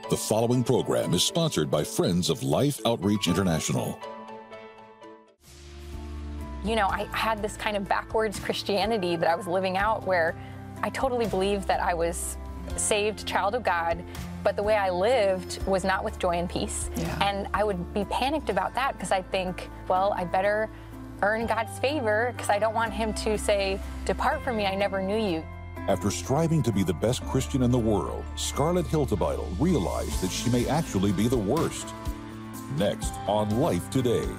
The following program is sponsored by Friends of Life Outreach International. You know, I had this kind of backwards Christianity that I was living out where I totally believed that I was saved child of God, but the way I lived was not with joy and peace. Yeah. And I would be panicked about that because I'd think, well, I better earn God's favor because I don't want him to say, depart from me, I never knew you. After striving to be the best Christian in the world, Scarlett Hiltebeitel realized that she may actually be the worst. Next on Life Today.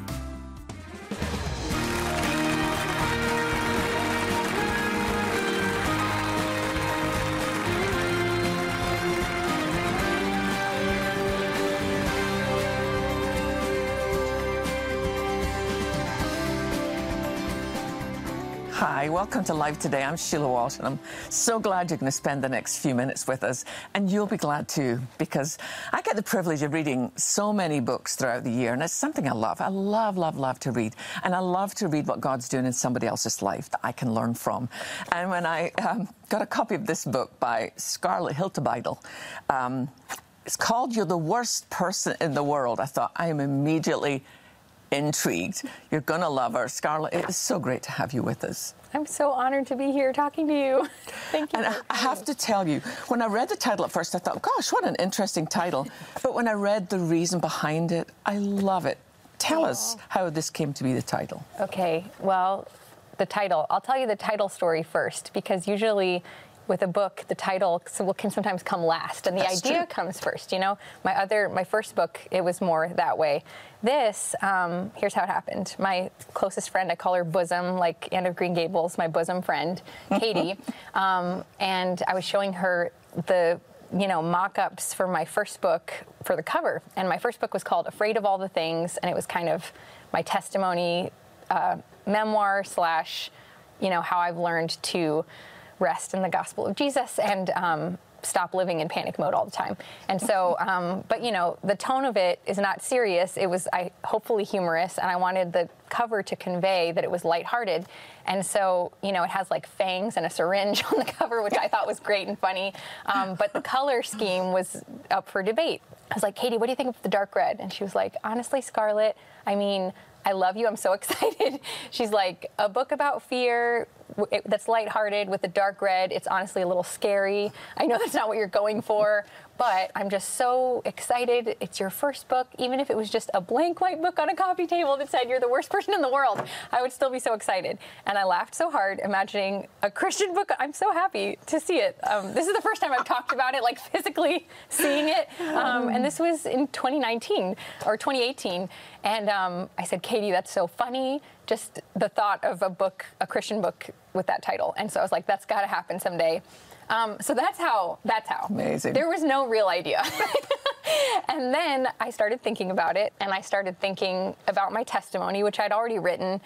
Hi, welcome to Live Today. I'm Sheila Walsh, and I'm so glad you're going to spend the next few minutes with us. And you'll be glad too, because I get the privilege of reading so many books throughout the year, and it's something I love. I love to read. And I love to read what God's doing in somebody else's life that I can learn from. And when I got a copy of this book by Scarlett Hiltebeitel, it's called You're the Worst Person in the World, I thought, I am immediately intrigued. You're going to love her. Scarlett, it is so great to have you with us. I'm so honored to be here talking to you. Thank you. And I have to tell you, when I read the title at first, I thought, gosh, what an interesting title. But when I read the reason behind it, I love it. Tell us how this came to be the title. Okay, well, the title. I'll tell you the title story first, because usually with a book, the title can sometimes come last, and the That's idea true. comes first. You know, my first book, it was more that way. This, here's how it happened. My closest friend, I call her Bosom, like Anne of Green Gables, my bosom friend, Katie, and I was showing her the mock-ups for my first book for the cover, and my first book was called Afraid of All the Things, and it was kind of my testimony, memoir / how I've learned to rest in the gospel of Jesus and stop living in panic mode all the time. And so, but the tone of it is not serious. It was hopefully humorous, and I wanted the cover to convey that it was lighthearted. And so, it has like fangs and a syringe on the cover, which I thought was great and funny. But the color scheme was up for debate. I was like, Katie, what do you think of the dark red? And she was like, honestly, Scarlett, I love you. I'm so excited. She's like, a book about fear that's lighthearted with the dark red. It's honestly a little scary. I know that's not what you're going for, but I'm just so excited. It's your first book. Even if it was just a blank white book on a coffee table that said you're the worst person in the world, I would still be so excited. And I laughed so hard imagining a Christian book. I'm so happy to see it. This is the first time I've talked about it, like physically seeing it. And this was in 2019 or 2018. And I said, Katie, that's so funny. Just the thought of a Christian book with that title. And so I was like, that's got to happen someday. So that's how. Amazing. There was no real idea. And then I started thinking about it, and I started thinking about my testimony, which I'd already written.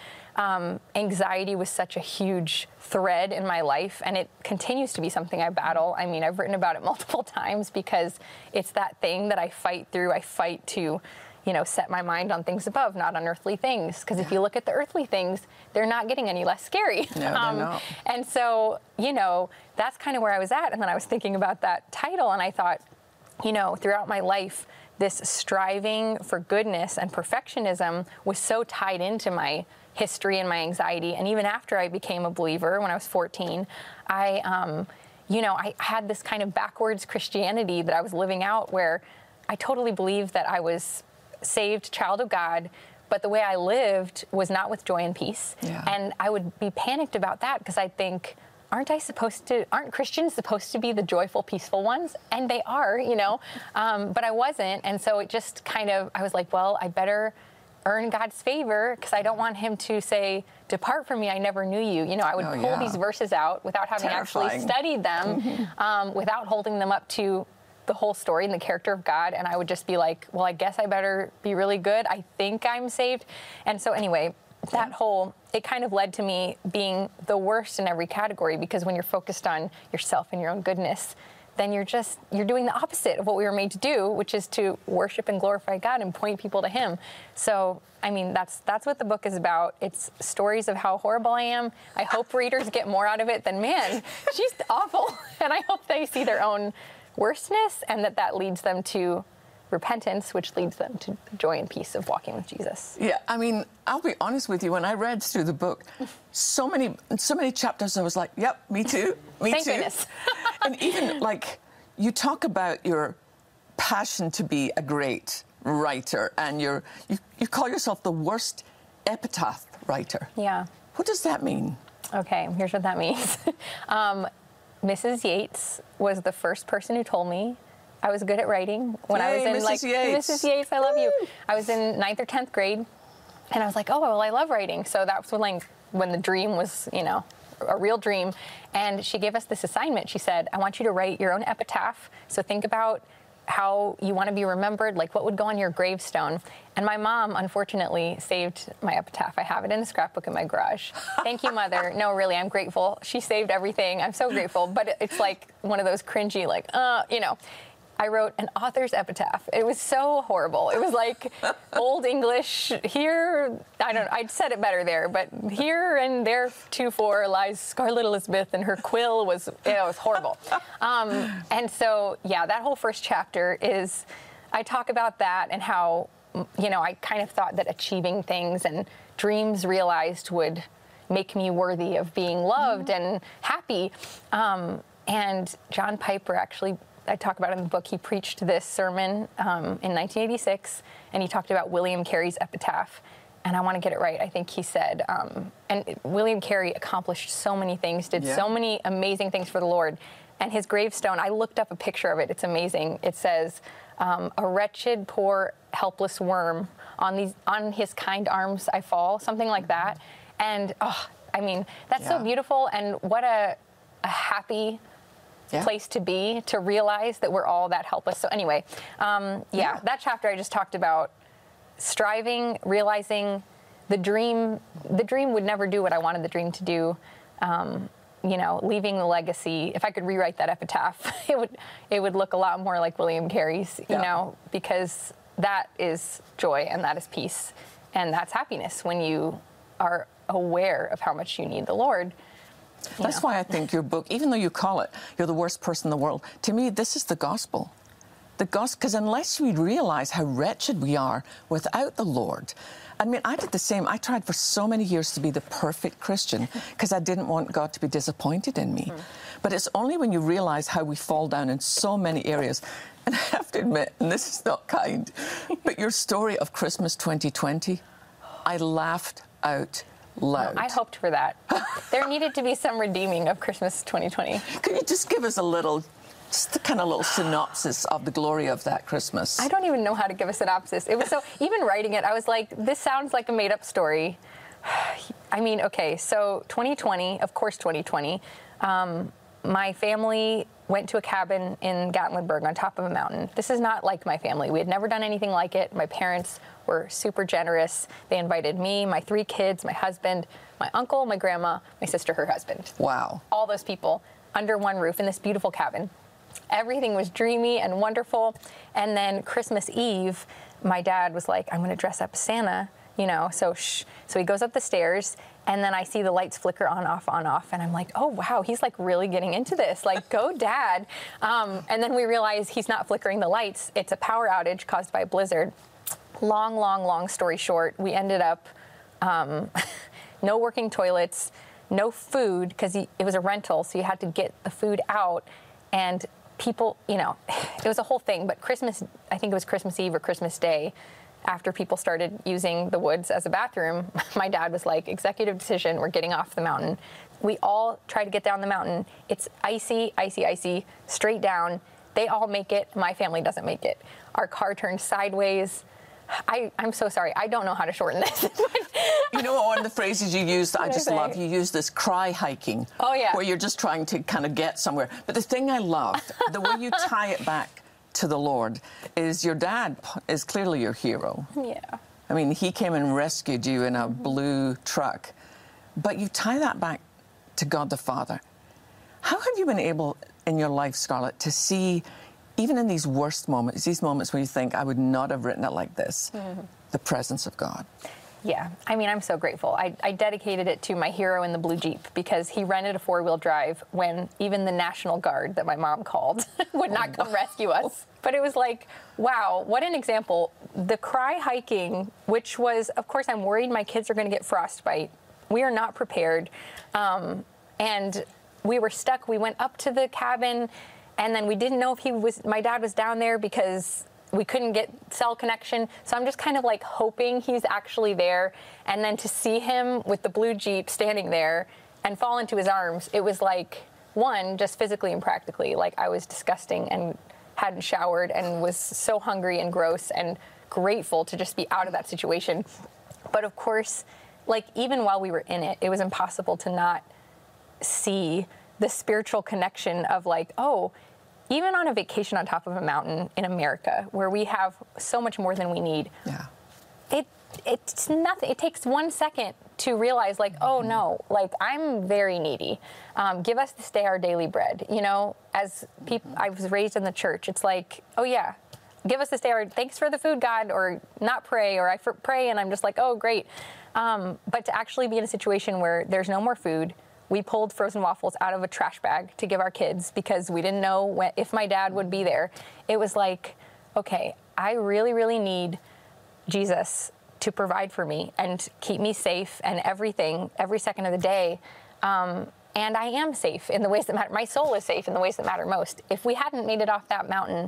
Anxiety was such a huge thread in my life, and it continues to be something I battle. I've written about it multiple times because it's that thing that I fight through. I fight to set my mind on things above, not on earthly things. Because if you look at the earthly things, they're not getting any less scary. No, they're not. And so, that's kind of where I was at. And then I was thinking about that title, and I thought, throughout my life, this striving for goodness and perfectionism was so tied into my history and my anxiety. And even after I became a believer, when I was 14, I had this kind of backwards Christianity that I was living out where I totally believed that I was saved child of God, but the way I lived was not with joy and peace. Yeah. And I would be panicked about that because I'd think, aren't Christians supposed to be the joyful, peaceful ones? And they are, but I wasn't. And so it just I was like, well, I better earn God's favor because I don't want him to say, depart from me, I never knew you. I would pull these verses out without having actually studied them, without holding them up to the whole story and the character of God, and I would just be like, well, I guess I better be really good. I think I'm saved. And so anyway, it kind of led to me being the worst in every category, because when you're focused on yourself and your own goodness, then you're doing the opposite of what we were made to do, which is to worship and glorify God and point people to him. So, that's what the book is about. It's stories of how horrible I am. I hope readers get more out of it than, man, she's awful. And I hope they see their own worstness, and that leads them to repentance, which leads them to joy and peace of walking with Jesus. Yeah, I mean, I'll be honest with you. When I read through the book, so many chapters, I was like, "Yep, me too, me Thank too." Goodness. And even like you talk about your passion to be a great writer, and you call yourself the worst epitaph writer. Yeah. What does that mean? Okay, here's what that means. Mrs. Yates was the first person who told me I was good at writing when I was in Mrs. Yates. Mrs. Yates, I love you. I was in 9th or 10th grade, and I was like, oh, well, I love writing. So that was when the dream was, a real dream. And she gave us this assignment. She said, I want you to write your own epitaph. So think about how you want to be remembered, like what would go on your gravestone. And my mom, unfortunately, saved my epitaph. I have it in a scrapbook in my garage. Thank you, Mother. No, really, I'm grateful. She saved everything. I'm so grateful. But it's like one of those cringy, I wrote an author's epitaph. It was so horrible. It was like old English. Here, I said it better there, but here and there 2-4 lies Scarlet Elizabeth, and her quill was horrible. And so, yeah, that whole first chapter is, I talk about that and how, I kind of thought that achieving things and dreams realized would make me worthy of being loved and happy. And John Piper actually, I talk about it in the book, he preached this sermon in 1986, and he talked about William Carey's epitaph. And I want to get it right. I think he said, and William Carey accomplished so many things, did so many amazing things for the Lord. And his gravestone, I looked up a picture of it. It's amazing. It says, a wretched, poor, helpless worm, on his kind arms I fall, something like that. And, that's so beautiful. And what a happy place to be, to realize that we're all that helpless. So anyway, that chapter I just talked about striving, realizing the dream would never do what I wanted the dream to do. Leaving the legacy. If I could rewrite that epitaph, it would look a lot more like William Carey's, because that is joy and that is peace and that's happiness when you are aware of how much you need the Lord. That's why I think your book, even though you call it You're the Worst Person in the World, to me, this is the gospel. The gospel, because unless we realize how wretched we are without the Lord. I mean, I did the same. I tried for so many years to be the perfect Christian because I didn't want God to be disappointed in me. But it's only when you realize how we fall down in so many areas. And I have to admit, and this is not kind, but your story of Christmas 2020, I laughed out loud. I hoped for that. There needed to be some redeeming of Christmas 2020. Could you just give us just a kind of little synopsis of the glory of that Christmas? I don't even know how to give a synopsis. It was even writing it, I was like, this sounds like a made-up story. I mean, okay, so 2020, of course 2020, my family went to a cabin in Gatlinburg on top of a mountain. This is not like my family. We had never done anything like it. My parents were super generous. They invited me, my 3 kids, my husband, my uncle, my grandma, my sister, her husband. Wow. All those people under one roof in this beautiful cabin. Everything was dreamy and wonderful. And then Christmas Eve, my dad was like, I'm going to dress up as Santa, so he goes up the stairs, and then I see the lights flicker on, off, and I'm like, oh, wow, he's like really getting into this. Like, go, Dad. And then we realize he's not flickering the lights. It's a power outage caused by a blizzard. Long story short, we ended up no working toilets, no food, because it was a rental, so you had to get the food out. And people, it was a whole thing. But Christmas, I think it was Christmas Eve or Christmas Day, after people started using the woods as a bathroom, my dad was like, executive decision, we're getting off the mountain. We all try to get down the mountain. It's icy, straight down. They all make it. My family doesn't make it. Our car turned sideways. I'm so sorry. I don't know how to shorten this. One of the phrases you used that I just love, you use this cry hiking. Oh, yeah. Where you're just trying to kind of get somewhere. But the thing I loved, the way you tie it back to the Lord, is your dad is clearly your hero. Yeah. I mean, he came and rescued you in a blue truck. But you tie that back to God the Father. How have you been able in your life, Scarlett, to see, even in these worst moments, these moments where you think, I would not have written it like this, the presence of God? Yeah, I mean, I'm so grateful. I dedicated it to my hero in the blue Jeep because he rented a 4-wheel drive when even the National Guard that my mom called would not come rescue us. But it was like, wow, what an example. The Cry hiking, which was, of course, I'm worried my kids are going to get frostbite. We are not prepared. And we were stuck. We went up to the cabin, and then we didn't know if my dad was down there because we couldn't get cell connection. So I'm just kind of like hoping he's actually there. And then to see him with the blue Jeep standing there and fall into his arms, it was like, one, just physically and practically, like I was disgusting and hadn't showered and was so hungry and gross and grateful to just be out of that situation. But of course, like even while we were in it, it was impossible to not see the spiritual connection of like, oh, even on a vacation on top of a mountain in America, where we have so much more than we need, it's nothing. It takes 1 second to realize, like, oh no, like I'm very needy. Give us this day our daily bread. You know, as people, I was raised in the church. It's like, oh yeah, give us this day our thanks for the food, God, or not pray, or I pray and I'm just like, oh great. But to actually be in a situation where there's no more food. We pulled frozen waffles out of a trash bag to give our kids because we didn't know if my dad would be there. It was like, okay, I really, really need Jesus to provide for me and keep me safe and everything, every second of the day. And I am safe in the ways that matter. My soul is safe in the ways that matter most. If we hadn't made it off that mountain,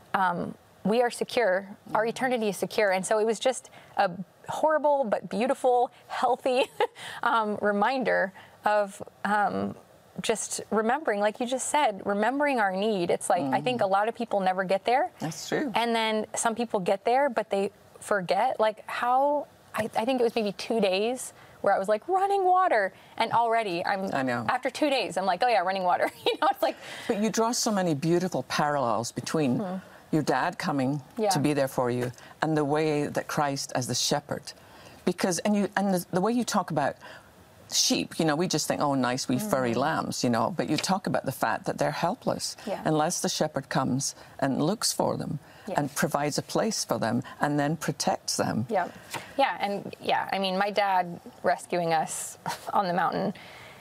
we are secure. Our eternity is secure. And so it was just a horrible but beautiful, healthy reminder of just remembering, like you just said, remembering our need. It's like, I think a lot of people never get there. That's true. And then some people get there, but they forget, like how, I think it was maybe 2 days where I was like, running water. And already I know. After 2 days, I'm like, oh yeah, running water. You know, it's like. But you draw so many beautiful parallels between your dad coming to be there for you and the way that Christ as the shepherd. Because, and the way you talk about sheep, you know, we just think, oh, nice, wee furry lambs, you know, but you talk about the fact that they're helpless unless the shepherd comes and looks for them and provides a place for them and then protects them. I mean, my dad rescuing us on the mountain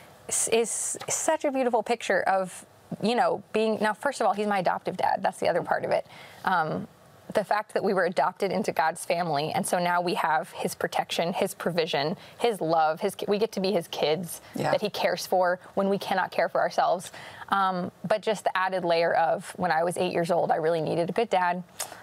is such a beautiful picture of, you know, being, now, first of all, he's my adoptive dad. That's the other part of it. The fact that we were adopted into God's family, and so now we have his protection, his provision, his love, we get to be his kids that he cares for when we cannot care for ourselves. But just the added layer of when I was 8 years old, I really needed a good dad.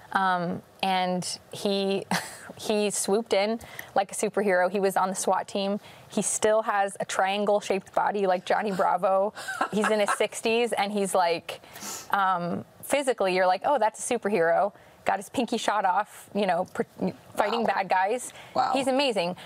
And he swooped in like a superhero. He was on the SWAT team. He still has a triangle-shaped body like Johnny Bravo. He's in his 60s, and he's like, physically, you're like, oh, that's a superhero. Got his pinky shot off, you know, fighting bad guys. Wow. He's amazing.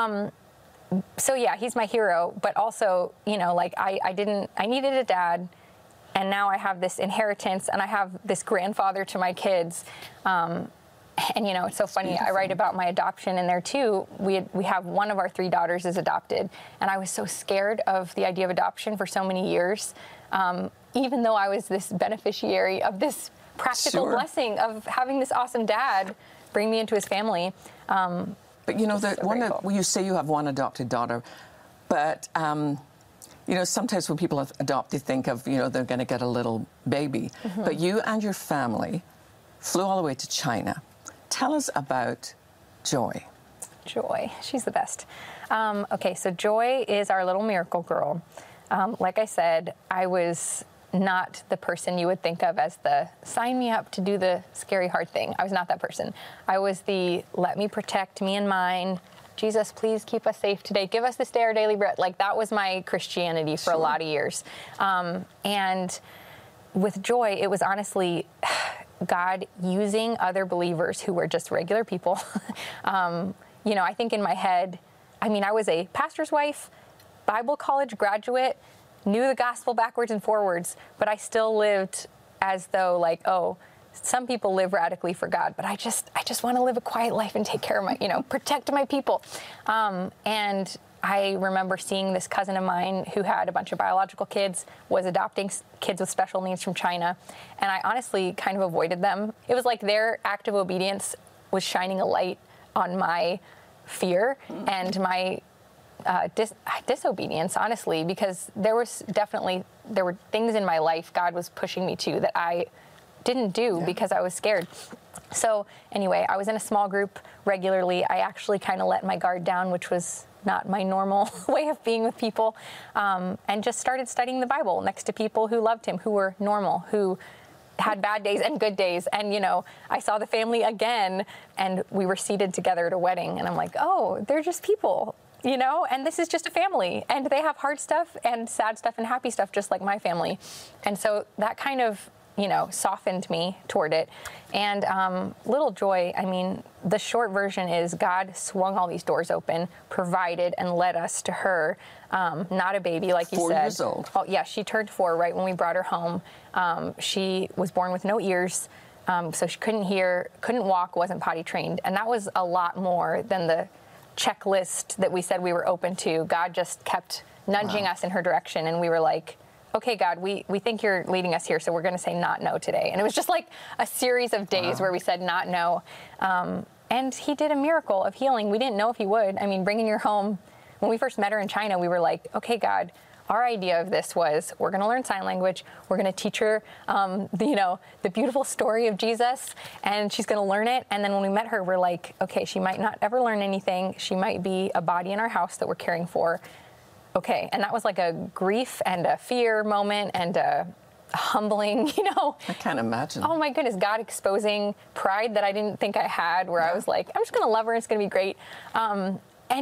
So yeah, he's my hero, but also, you know, like I needed a dad, and now I have this inheritance, and I have this grandfather to my kids. And you know, it's so funny. Beautiful. I write about my adoption in there too. We have one of our 3 daughters is adopted, and I was so scared of the idea of adoption for so many years, even though I was this beneficiary of this practical blessing of having this awesome dad bring me into his family. But you know, you say you have one adopted daughter, but you know, sometimes when people adopt, they think of, you know, they're going to get a little baby. But you and your family flew all the way to China. Tell us about Joy. Joy, she's the best. Okay, so Joy is our little miracle girl. Like I said, I was not the person you would think of as the sign me up to do the scary hard thing. I was not that person. I was the let me protect me and mine. Jesus, please keep us safe today. Give us this day our daily bread. Like that was my Christianity for a lot of years. And with Joy, it was honestly God using other believers who were just regular people. You know, I think in my head, I mean, I was a pastor's wife, Bible college graduate, knew the gospel backwards and forwards, but I still lived as though like, oh, some people live radically for God, but I just want to live a quiet life and take care of my, you know, protect my people. And I remember seeing this cousin of mine who had a bunch of biological kids, was adopting kids with special needs from China. And I honestly kind of avoided them. It was like their act of obedience was shining a light on my fear and my disobedience, honestly, because there were things in my life God was pushing me to that I didn't do because I was scared. So anyway, I was in a small group regularly. I actually kind of let my guard down, which was not my normal way of being with people, and just started studying the Bible next to people who loved him, who were normal, who had bad days and good days. And, I saw the family again, and we were seated together at a wedding, and I'm like, oh, they're just people, and this is just a family, and they have hard stuff and sad stuff and happy stuff, just like my family. And so that kind of softened me toward it. And little Joy, the short version is God swung all these doors open, provided, and led us to her. Not a baby, like you said. 4 years old. Oh, yeah, she turned 4 right when we brought her home. She was born with no ears, so she couldn't hear, couldn't walk, wasn't potty trained. And that was a lot more than the checklist that we said we were open to. God just kept nudging us in her direction, and we were like, okay, God, we think you're leading us here, so we're going to say not no today. And it was just like a series of days where we said not no. And he did a miracle of healing. We didn't know if he would. Bringing her home, when we first met her in China, we were like, okay, God, our idea of this was we're going to learn sign language. We're going to teach her, the beautiful story of Jesus, and she's going to learn it. And then when we met her, we're like, okay, she might not ever learn anything. She might be a body in our house that we're caring for. Okay, and that was like a grief and a fear moment and a humbling, I can't imagine. Oh my goodness, God exposing pride that I didn't think I had, where I was like, I'm just going to love her, it's going to be great. I'm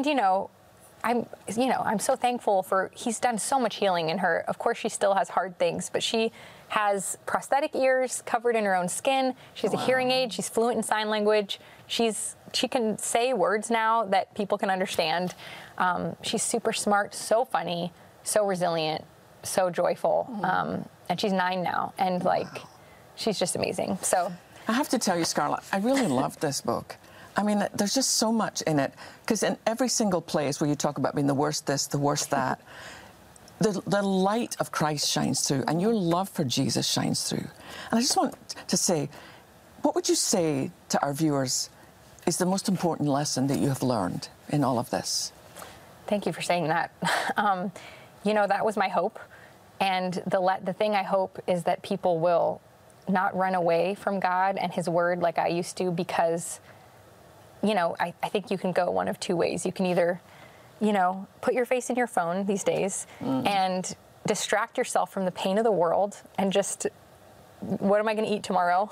so thankful for, he's done so much healing in her. Of course, she still has hard things, but she has prosthetic ears covered in her own skin. She has a hearing aid. She's fluent in sign language. She can say words now that people can understand. She's super smart, so funny, so resilient, so joyful. And she's 9 now, and she's just amazing. So I have to tell you, Scarlett, I really loved this book. There's just so much in it, because in every single place where you talk about being the worst this, the worst that, the light of Christ shines through, and your love for Jesus shines through. And I just want to say, what would you say to our viewers is the most important lesson that you have learned in all of this? Thank you for saying that. That was my hope. And the thing I hope is that people will not run away from God and his word like I used to, because, I think you can go one of 2 ways. You can either, put your face in your phone these days and distract yourself from the pain of the world and just, what am I going to eat tomorrow?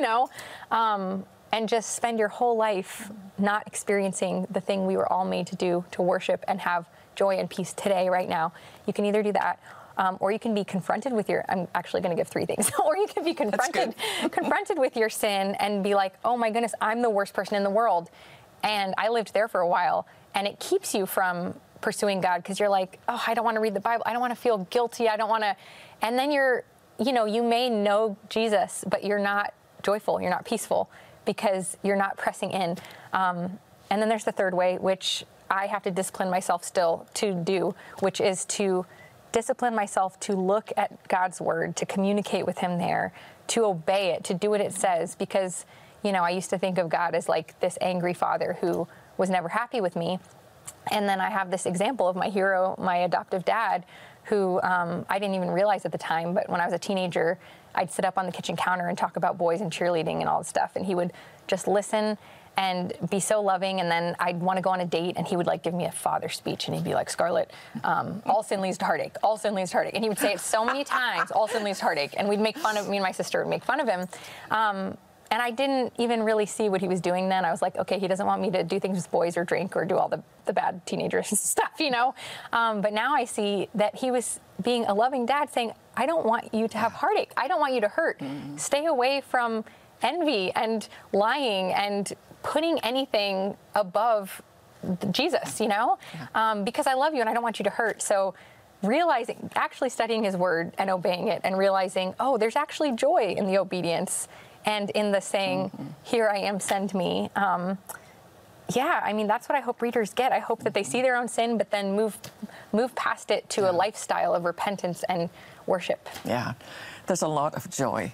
And just spend your whole life not experiencing the thing we were all made to do, to worship and have joy and peace today, right now. You can either do that, or you can be confronted with I'm actually going to give 3 things. Or you can be confronted with your sin and be like, oh my goodness, I'm the worst person in the world. And I lived there for a while, and it keeps you from pursuing God, because you're like, oh, I don't want to read the Bible. I don't want to feel guilty. I don't want to. And then you may know Jesus, but you're not joyful. You're not peaceful, because you're not pressing in. And then there's the third way, which I have to discipline myself still to do, which is to discipline myself to look at God's word, to communicate with him there, to obey it, to do what it says. Because, I used to think of God as like this angry father who was never happy with me. And then I have this example of my hero, my adoptive dad, who I didn't even realize at the time, but when I was a teenager, I'd sit up on the kitchen counter and talk about boys and cheerleading and all this stuff, and he would just listen and be so loving. And then I'd want to go on a date, and he would give me a father speech, and he'd be like, Scarlett, all sin leads to heartache, all sin leads to heartache. And he would say it so many times, all sin leads to heartache. And we'd make fun of, me and my sister would make fun of him. And I didn't even really see what he was doing then. I was like, okay, he doesn't want me to do things with boys or drink or do all the bad teenager stuff, But now I see that he was being a loving dad, saying, I don't want you to have heartache. I don't want you to hurt. Stay away from envy and lying and putting anything above Jesus, because I love you and I don't want you to hurt. So actually studying his word and obeying it, and realizing, oh, there's actually joy in the obedience and in the saying, here I am, send me. That's what I hope readers get. I hope that they see their own sin, but then move past it to a lifestyle of repentance and worship. Yeah, there's a lot of joy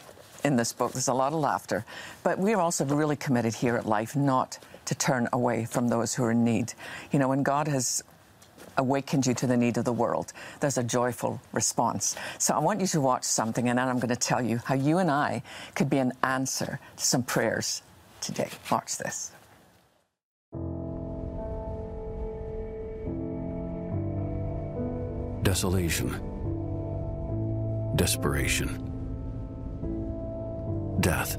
in this book. There's a lot of laughter. But we're also really committed here at Life not to turn away from those who are in need. You know, when God has awakened you to the need of the world, there's a joyful response. So I want you to watch something, and then I'm going to tell you how you and I could be an answer to some prayers today. Watch this. Desolation, desperation, death.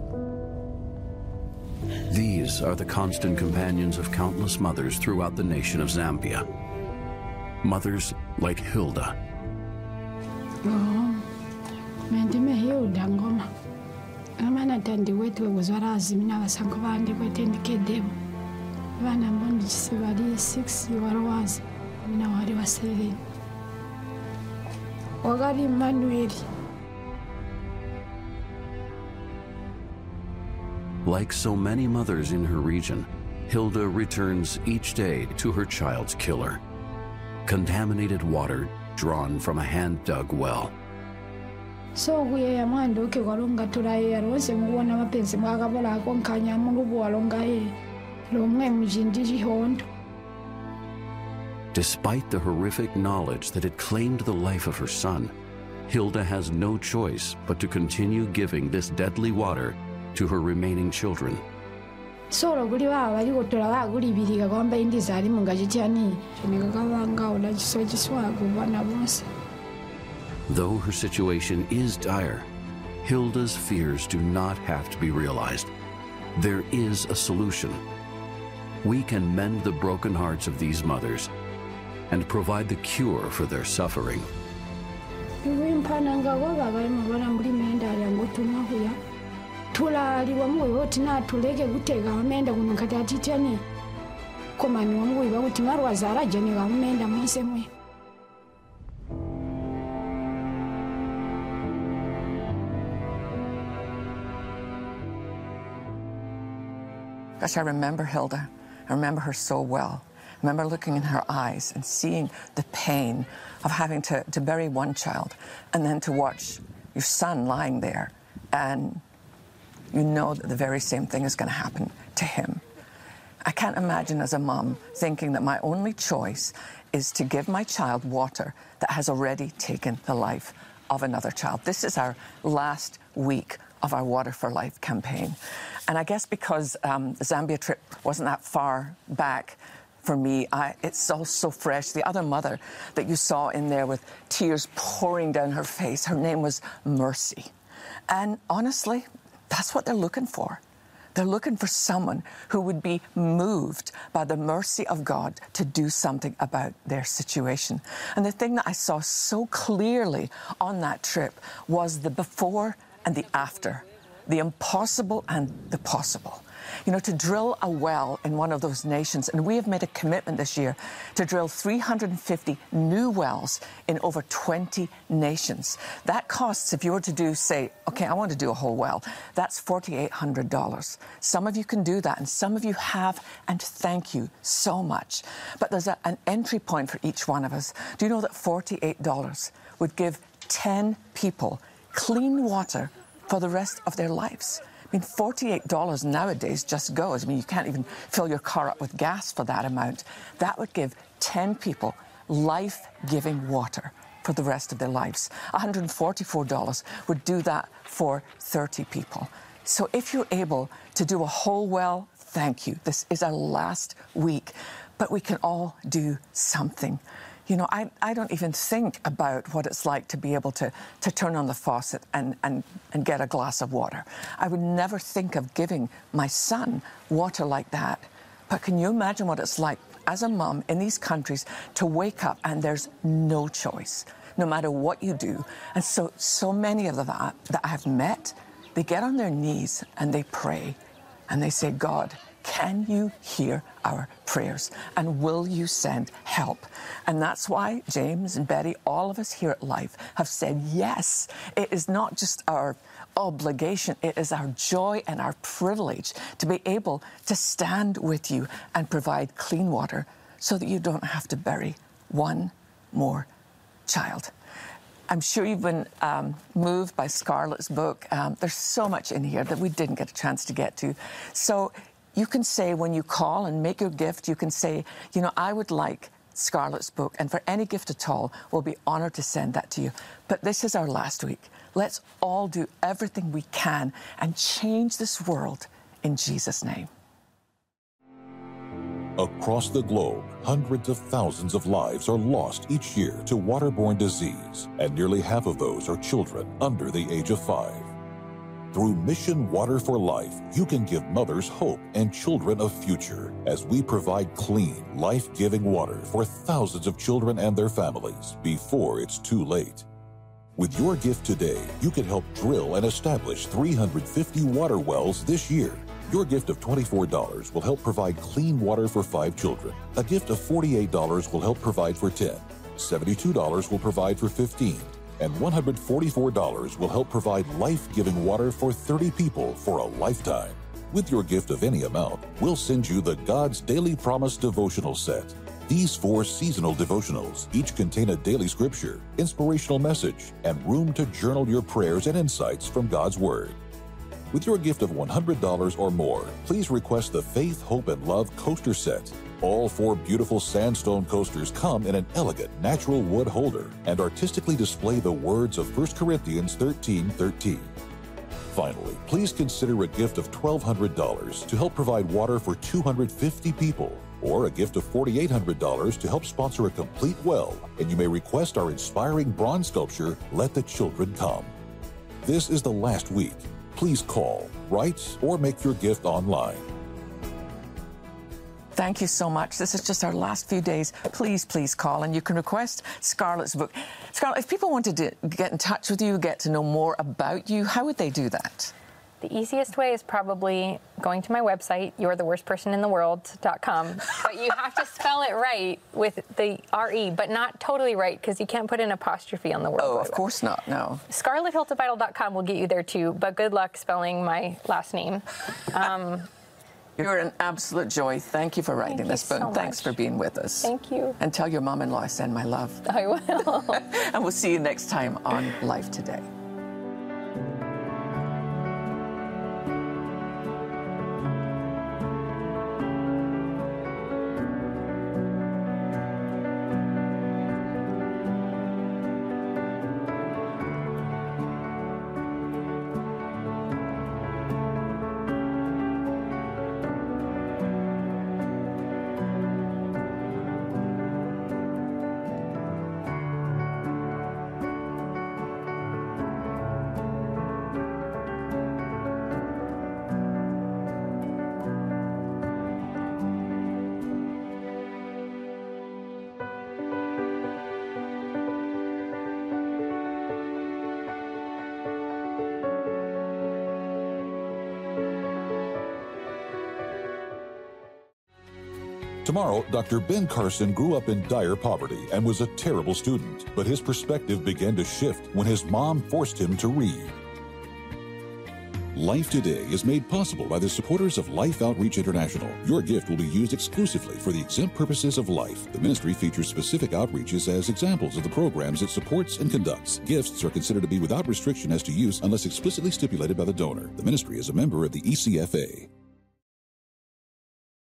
These are the constant companions of countless mothers throughout the nation of Zambia. Mothers like Hilda. Mendime Hilda ngoma. Amana tandi wetu wezwarazi mina basango bandi kwetendikedemo. Bana mbondi chisibali 6 warawazi. Mina wari wa 7. Wagari Manuel. Like so many mothers in her region, Hilda returns each day to her child's killer. Contaminated water drawn from a hand-dug well. So we are mando ke walonga tulaye rose ngwana mapenzi mwakabola konkanya mungu walonga lomwe mjindiji hondo. Despite the horrific knowledge that had claimed the life of her son, Hilda has no choice but to continue giving this deadly water to her remaining children. Solo guli wa bali gotola wa guli biliga kwamba indiza ali mungajitiani chenekakabanga ola chisojiswa kubana bonse. Though her situation is dire, Hilda's fears do not have to be realized. There is a solution. We can mend the broken hearts of these mothers and provide the cure for their suffering. Tulali wamuwe tina tuleke gutega amenda kuno kati atitiani komani wamuwe bakuti marwazara jeni gamenda munse mwe. Gosh, I remember Hilda. I remember her so well. I remember looking in her eyes and seeing the pain of having to bury one child and then to watch your son lying there, and you know that the very same thing is going to happen to him. I can't imagine as a mom thinking that my only choice is to give my child water that has already taken the life of another child. This is our last week of our Water for Life campaign. And I guess because the Zambia trip wasn't that far back for me, it's all so fresh. The other mother that you saw in there with tears pouring down her face, her name was Mercy. And honestly, that's what they're looking for. They're looking for someone who would be moved by the mercy of God to do something about their situation. And the thing that I saw so clearly on that trip was the before and the after, the impossible and the possible. You know, to drill a well in one of those nations, and we have made a commitment this year to drill 350 new wells in over 20 nations. That costs, if you were to do, say, okay, I want to do a whole well, that's $4,800. Some of you can do that, and some of you have, and thank you so much. But there's an entry point for each one of us. Do you know that $48 would give 10 people clean water for the rest of their lives? I mean, $48 nowadays just goes. I mean, you can't even fill your car up with gas for that amount. That would give 10 people life-giving water for the rest of their lives. $144 would do that for 30 people. So if you're able to do a whole well, thank you. This is our last week, but we can all do something. You know, I don't even think about what it's like to be able to turn on the faucet and get a glass of water. I would never think of giving my son water like that. But can you imagine what it's like as a mom in these countries to wake up and there's no choice, no matter what you do? And so many of them that I have met, they get on their knees and they pray and they say, God, can you hear our prayers? And will you send help? And that's why James and Betty, all of us here at Life, have said yes. It is not just our obligation, it is our joy and our privilege to be able to stand with you and provide clean water so that you don't have to bury one more child. I'm sure you've been moved by Scarlett's book. There's so much in here that we didn't get a chance to get to. So you can say, when you call and make your gift, you can say, you know, I would like Scarlett's book, and for any gift at all, we'll be honored to send that to you. But this is our last week. Let's all do everything we can and change this world in Jesus' name. Across the globe, hundreds of thousands of lives are lost each year to waterborne disease, and nearly half of those are children under the age of 5. Through Mission Water for Life, you can give mothers hope and children a future as we provide clean, life-giving water for thousands of children and their families before it's too late. With your gift today, you can help drill and establish 350 water wells this year. Your gift of $24 will help provide clean water for 5 children. A gift of $48 will help provide for 10. $72 will provide for 15. And $144 will help provide life-giving water for 30 people for a lifetime. With your gift of any amount, we'll send you the God's Daily Promise devotional set. These 4 seasonal devotionals each contain a daily scripture, inspirational message, and room to journal your prayers and insights from God's Word. With your gift of $100 or more, please request the Faith, Hope, and Love Coaster Set. All 4 beautiful sandstone coasters come in an elegant natural wood holder and artistically display the words of 1 Corinthians 13:13. Finally, please consider a gift of $1,200 to help provide water for 250 people, or a gift of $4,800 to help sponsor a complete well, and you may request our inspiring bronze sculpture, Let the Children Come. This is the last week. Please call, write, or make your gift online. Thank you so much. This is just our last few days. Please, please call, and you can request Scarlett's book. Scarlett, if people wanted to get in touch with you, get to know more about you, how would they do that? The easiest way is probably going to my website, you'retheworstpersonintheworld.com. But you have to spell it right with the R-E, but not totally right, because you can't put an apostrophe on the word. Oh, of course not, no. ScarlettHiltobidle.com will get you there, too, but good luck spelling my last name. You're an absolute joy. Thank you for writing this book. So Thanks for being with us. Thank you. And tell your mom-in-law I send my love. I will. And we'll see you next time on Life Today. Tomorrow, Dr. Ben Carson grew up in dire poverty and was a terrible student, but his perspective began to shift when his mom forced him to read. Life Today is made possible by the supporters of Life Outreach International. Your gift will be used exclusively for the exempt purposes of life. The ministry features specific outreaches as examples of the programs it supports and conducts. Gifts are considered to be without restriction as to use unless explicitly stipulated by the donor. The ministry is a member of the ECFA.